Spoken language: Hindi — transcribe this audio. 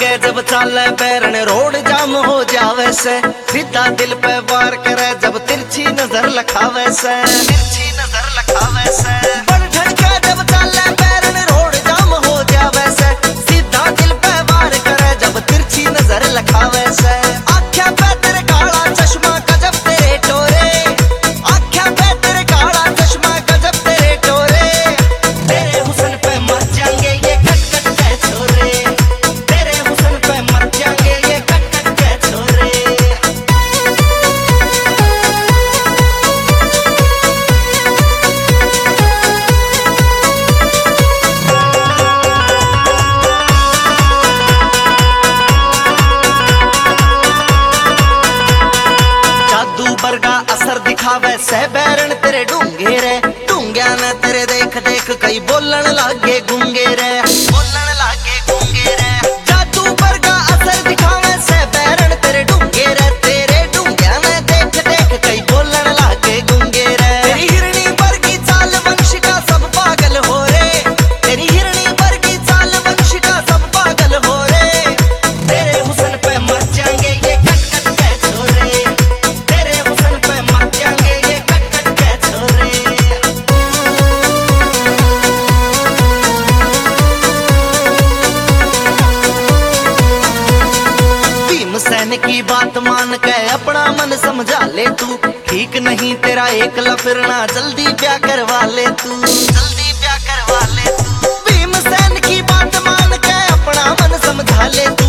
के जब चाले पैरण रोड जाम हो जावे से, सीधा दिल पे वार करे जब तिरछी नजर लखावे से, तिरछी नजर लखावे से। बढ़ ढड़ के जब चाले पैरण रोड जाम हो जावे से, सीधा दिल पे वार करे जब तिरछी नजर लखावे से। आँखें पे तेरे काला चश्मा गजब तेरे टोरे, आँखें पे तेरे काला चश्मा गजब तेरे टोरे। तेरे हुस्न पे मर जाएंगे ये कट कट के छोरे, तेरे हुस्न पे मर जाएंगे ये कट कट के छोरे। जादू बरगा असर दिखावे से बैरन तेरे ढूंगे रे, ढूंग्या ने तेरे देख देख कई बोलन लागे गूंगे रे, बोलन लागे गूंगे रे। जादू बरगा असर दिखावे से बैरन तेरे ढूंगे रे, तेरे ढूंग्या ने देख देख कई बोलन लागे गूंगे रे। तेरी हिरनी बरगी चाल वंश का सब पागल हो रे, तेरी हिरनी बरगी चाल वंश का सब पागल हो रे। तेरे हुस्न पे मर जाएंगे ये कट कट के छोरे, तेरे हुस्न पे मर जाएंगे ये कट कट के छोरे। भीमसेन की बात मान के अपना मन समझा ले तू, ठीक नहीं तेरा एकला फिरना जल्दी ब्याह करवा ले तू, जल्दी ब्याह करवा ले तू। भीमसेन की बात मान के अपना मन समझा ले तू।